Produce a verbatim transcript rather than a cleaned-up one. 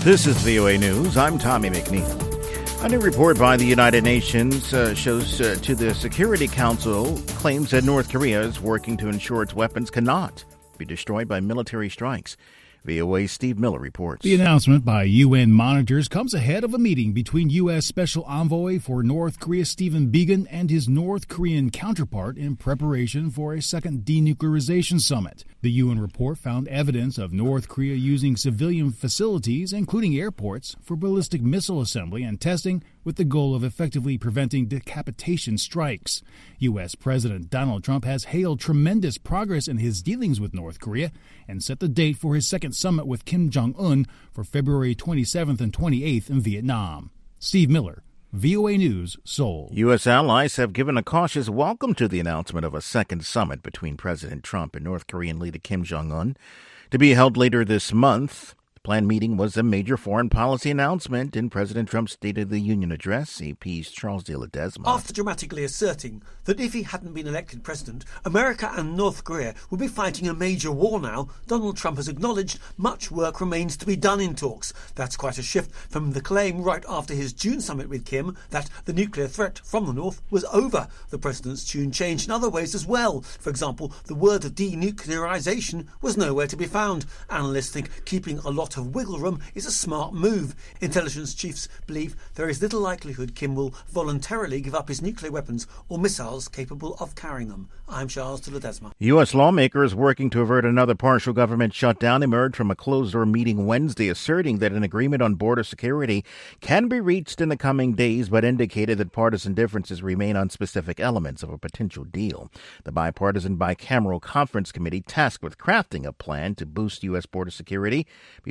This is V O A News. I'm Tommy McNeil. A new report by the United Nations uh, shows uh, to the Security Council claims that North Korea is working to ensure its weapons cannot be destroyed by military strikes. V O A's Steve Miller reports. The announcement by U N monitors comes ahead of a meeting between U S. Special Envoy for North Korea Stephen Biegun and his North Korean counterpart in preparation for a second denuclearization summit. The U N report found evidence of North Korea using civilian facilities, including airports, for ballistic missile assembly and testing with the goal of effectively preventing decapitation strikes. U S. President Donald Trump has hailed tremendous progress in his dealings with North Korea and set the date for his second summit with Kim Jong-un for February twenty-seventh and twenty-eighth in Vietnam. Steve Miller, V O A News, Seoul. U S allies have given a cautious welcome to the announcement of a second summit between President Trump and North Korean leader Kim Jong-un to be held later this month. The planned meeting was a major foreign policy announcement in President Trump's State of the Union address. A P's Charles de Ledesma. After dramatically asserting that if he hadn't been elected president, America and North Korea would be fighting a major war now, Donald Trump has acknowledged much work remains to be done in talks. That's quite a shift from the claim right after his June summit with Kim that the nuclear threat from the North was over. The president's tune changed in other ways as well. For example, the word denuclearization was nowhere to be found. Analysts think keeping a lot of wiggle room is a smart move. Intelligence chiefs believe there is little likelihood Kim will voluntarily give up his nuclear weapons or missiles capable of carrying them. I'm Charles de Ledesma. U S lawmakers working to avert another partial government shutdown emerged from a closed-door meeting Wednesday, asserting that an agreement on border security can be reached in the coming days, but indicated that partisan differences remain on specific elements of a potential deal. The bipartisan bicameral conference committee tasked with crafting a plan to boost U S border security